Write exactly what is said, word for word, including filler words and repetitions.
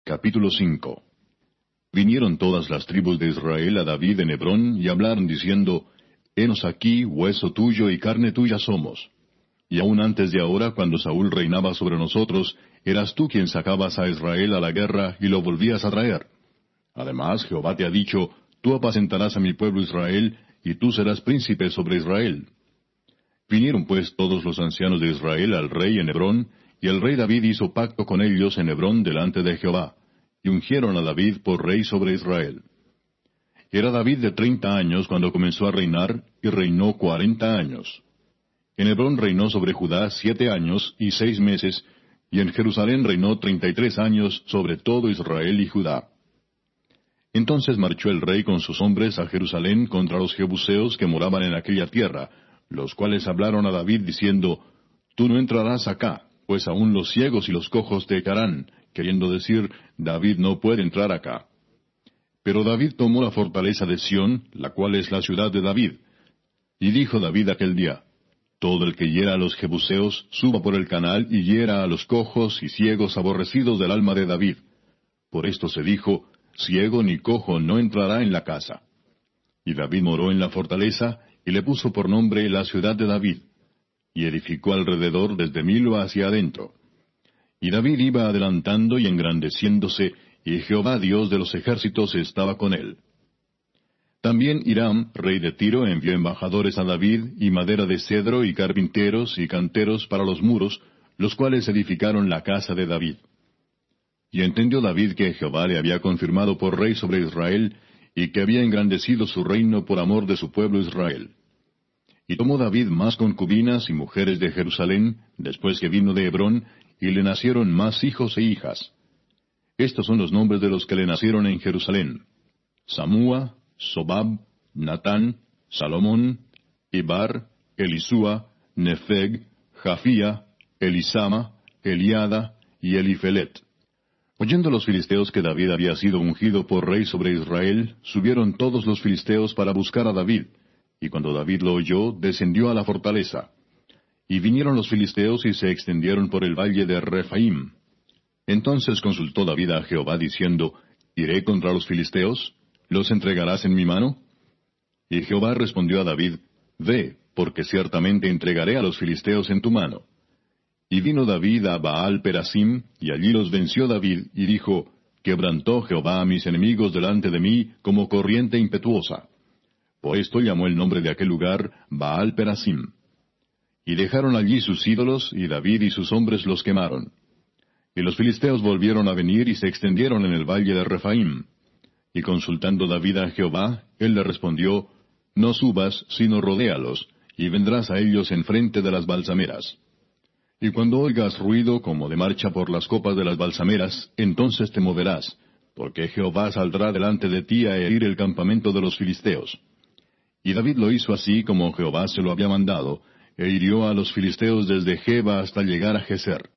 Capítulo cinco. Vinieron todas las tribus de Israel a David en Hebrón, y hablaron diciendo, Henos aquí, hueso tuyo y carne tuya somos. Y aun antes de ahora, cuando Saúl reinaba sobre nosotros, eras tú quien sacabas a Israel a la guerra y lo volvías a traer. Además, Jehová te ha dicho, Tú apacentarás a mi pueblo Israel, y tú serás príncipe sobre Israel. Vinieron pues todos los ancianos de Israel al rey en Hebrón, y el rey David hizo pacto con ellos en Hebrón delante de Jehová, y ungieron a David por rey sobre Israel. Era David de treinta años cuando comenzó a reinar, y reinó cuarenta años. En Hebrón reinó sobre Judá siete años y seis meses, y en Jerusalén reinó treinta y tres años sobre todo Israel y Judá. Entonces marchó el rey con sus hombres a Jerusalén contra los jebuseos que moraban en aquella tierra, los cuales hablaron a David diciendo, Tú no entrarás acá, pues aún los ciegos y los cojos te echarán, queriendo decir, David no puede entrar acá. Pero David tomó la fortaleza de Sión, la cual es la ciudad de David. Y dijo David aquel día, Todo el que hiera a los jebuseos, suba por el canal y hiera a los cojos y ciegos aborrecidos del alma de David. Por esto se dijo, Ciego ni cojo no entrará en la casa. Y David moró en la fortaleza, y le puso por nombre la ciudad de David. Y edificó alrededor desde Milo hacia adentro. Y David iba adelantando y engrandeciéndose, y Jehová Dios de los ejércitos estaba con él. También Hiram, rey de Tiro, envió embajadores a David, y madera de cedro, y carpinteros, y canteros para los muros, los cuales edificaron la casa de David. Y entendió David que Jehová le había confirmado por rey sobre Israel, y que había engrandecido su reino por amor de su pueblo Israel. Y tomó David más concubinas y mujeres de Jerusalén, después que vino de Hebrón, y le nacieron más hijos e hijas. Estos son los nombres de los que le nacieron en Jerusalén: Samúa, Sobab, Natán, Salomón, Ibar, Elisúa, Nefeg, Jafía, Elisama, Eliada y Elifelet. Oyendo los filisteos que David había sido ungido por rey sobre Israel, subieron todos los filisteos para buscar a David, y cuando David lo oyó, descendió a la fortaleza. Y vinieron los filisteos y se extendieron por el valle de Rephaim. Entonces consultó David a Jehová diciendo, ¿Iré contra los filisteos? ¿Los entregarás en mi mano? Y Jehová respondió a David, Ve, porque ciertamente entregaré a los filisteos en tu mano. Y vino David a Baal Perasim, y allí los venció David, y dijo, Quebrantó Jehová a mis enemigos delante de mí como corriente impetuosa. Por esto llamó el nombre de aquel lugar Baal Perasim. Y dejaron allí sus ídolos, y David y sus hombres los quemaron. Y los filisteos volvieron a venir y se extendieron en el valle de Rephaim. Y consultando David a Jehová, él le respondió, No subas, sino rodéalos, y vendrás a ellos enfrente de las balsameras. Y cuando oigas ruido como de marcha por las copas de las balsameras, entonces te moverás, porque Jehová saldrá delante de ti a herir el campamento de los filisteos. Y David lo hizo así como Jehová se lo había mandado, e hirió a los filisteos desde Geba hasta llegar a Geser.